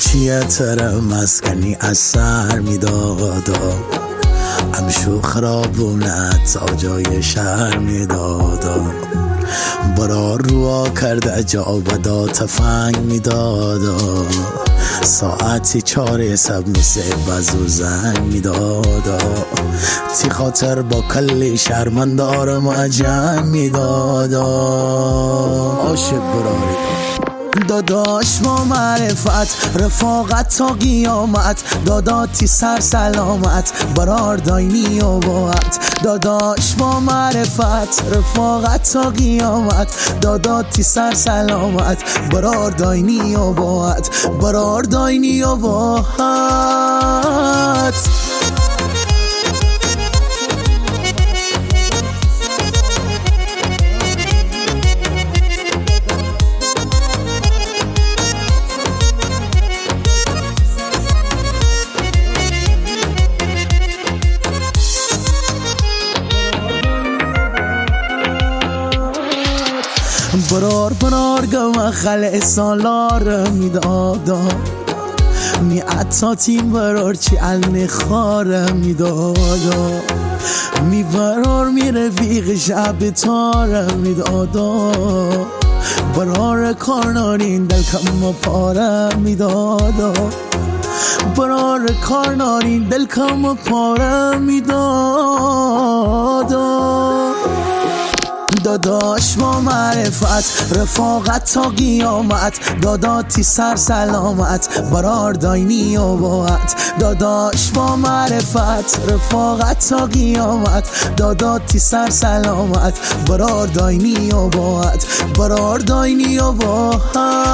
چیه تر مسکنی از سر میدادا ام شوخ را بونت تا جای شهر میدادا برا روا کرده جا بدا تفنگ میدادا ساعتی 4 سب میسه بزو زنگ میدادا تی خاطر با کلی شرمندارم جنگ میدادا عاشق براری داداش ما معرفت رفاقت تا قیامت داداتی سر سلامت برار داینی و باعت داداش ما معرفت رفاقت تا قیامت داداتی سر سلامت برار داینی و باعت برار داینی و باعت برار گم خل سالار میدادا می عطاتیم برار چی علم خار میدادا می برار می رفیق شب تار میدادا برار کارنارین دل کم پاره میدادا برار کارنارین دل کم پاره میدادا داداش ما معرفت رفاقت تا قیامت داداتی سر سلامت برار داینی و باعت داداش ما معرفت رفاقت تا قیامت داداتی سر سلامت برار داینی و باعت برار داینی و باعت